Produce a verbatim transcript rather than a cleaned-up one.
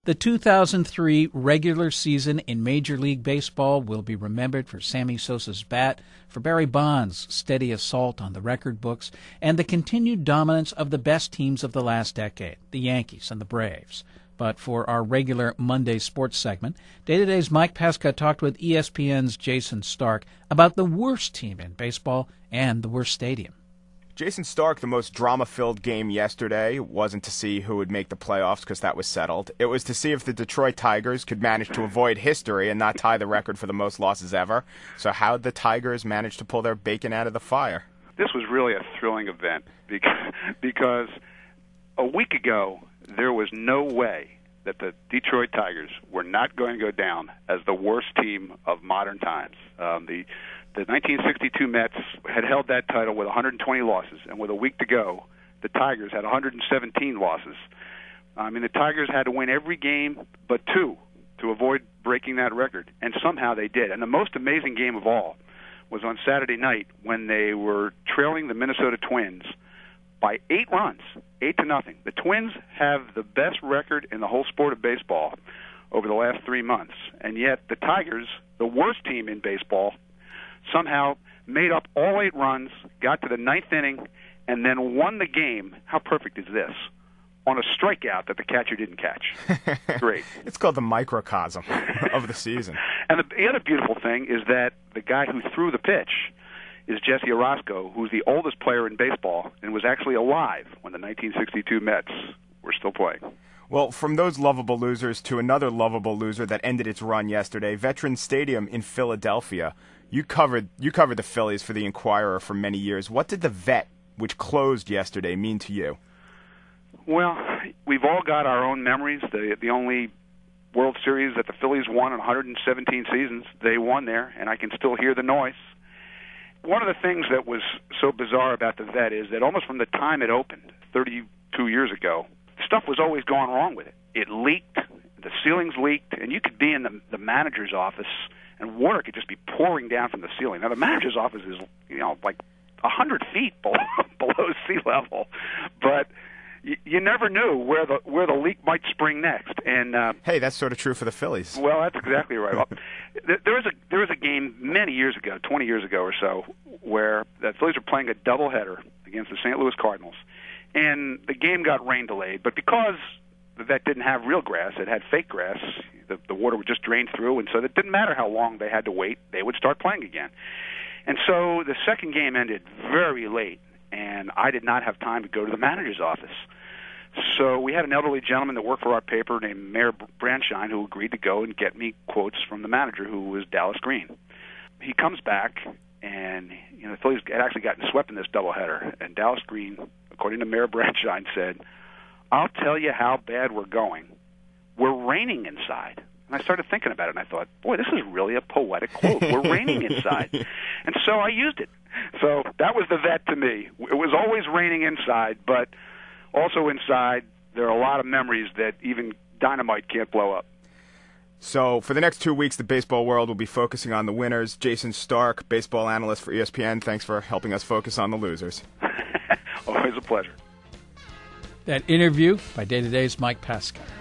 The two thousand three regular season in Major League Baseball will be remembered for Sammy Sosa's bat, for Barry Bonds' steady assault on the record books, and the continued dominance of the best teams of the last decade, the Yankees and the Braves. But for our regular Monday sports segment, Day to Day's Mike Pesca talked with E S P N's Jayson Stark about the worst team in baseball and the worst stadium. Jayson Stark, the most drama-filled game yesterday wasn't to see who would make the playoffs because that was settled. It was to see if the Detroit Tigers could manage to avoid history and not tie the record for the most losses ever. So how did the Tigers manage to pull their bacon out of the fire? This was really a thrilling event because, because a week ago there was no way that the Detroit Tigers were not going to go down as the worst team of modern times. Um, the The nineteen sixty-two Mets had held that title with one hundred twenty losses, and with a week to go, the Tigers had one hundred seventeen losses. I mean, the Tigers had to win every game but two to avoid breaking that record, and somehow they did. And the most amazing game of all was on Saturday night when they were trailing the Minnesota Twins by eight runs, eight to nothing. The Twins have the best record in the whole sport of baseball over the last three months, and yet the Tigers, the worst team in baseball, somehow made up all eight runs, got to the ninth inning, and then won the game. How perfect is this? On a strikeout that the catcher didn't catch. Great. It's called the microcosm of the season. And the, the other beautiful thing is that the guy who threw the pitch is Jesse Orosco, who's the oldest player in baseball and was actually alive when the nineteen sixty-two Mets were still playing. Well, from those lovable losers to another lovable loser that ended its run yesterday, Veterans Stadium in Philadelphia. You covered you covered the Phillies for the Inquirer for many years. What did the Vet, which closed yesterday, mean to you? Well, we've all got our own memories. The the only World Series that the Phillies won in one hundred seventeen seasons, they won there, and I can still hear the noise. One of the things that was so bizarre about the Vet is that almost from the time it opened, thirty-two years ago, stuff was always going wrong with it. It leaked, the ceilings leaked, and you could be in the, the manager's office and water could just be pouring down from the ceiling. Now, the manager's office is, you know, like one hundred feet below, below sea level, but you, you never knew where the where the leak might spring next. And uh, hey, that's sort of true for the Phillies. Well, that's exactly right. Well, there was a there was a game many years ago, twenty years ago or so, where the Phillies were playing a doubleheader against the Saint Louis Cardinals, and the game got rain delayed. But because that didn't have real grass, it had fake grass. The, the water would just drain through, and so it didn't matter how long they had to wait. They would start playing again. And so the second game ended very late, and I did not have time to go to the manager's office. So we had an elderly gentleman that worked for our paper named Mayor Branshine who agreed to go and get me quotes from the manager, who was Dallas Green. He comes back, and you know the Phillies had actually gotten swept in this doubleheader, and Dallas Green, according to Mayor Branshine, said, "I'll tell you how bad we're going. We're raining inside." And I started thinking about it, and I thought, boy, this is really a poetic quote. We're raining inside. And so I used it. So that was the Vet to me. It was always raining inside, but also inside there are a lot of memories that even dynamite can't blow up. So for the next two weeks, the baseball world will be focusing on the winners. Jayson Stark, baseball analyst for E S P N, thanks for helping us focus on the losers. Always a pleasure. That interview by Day to Day's Mike Pesca.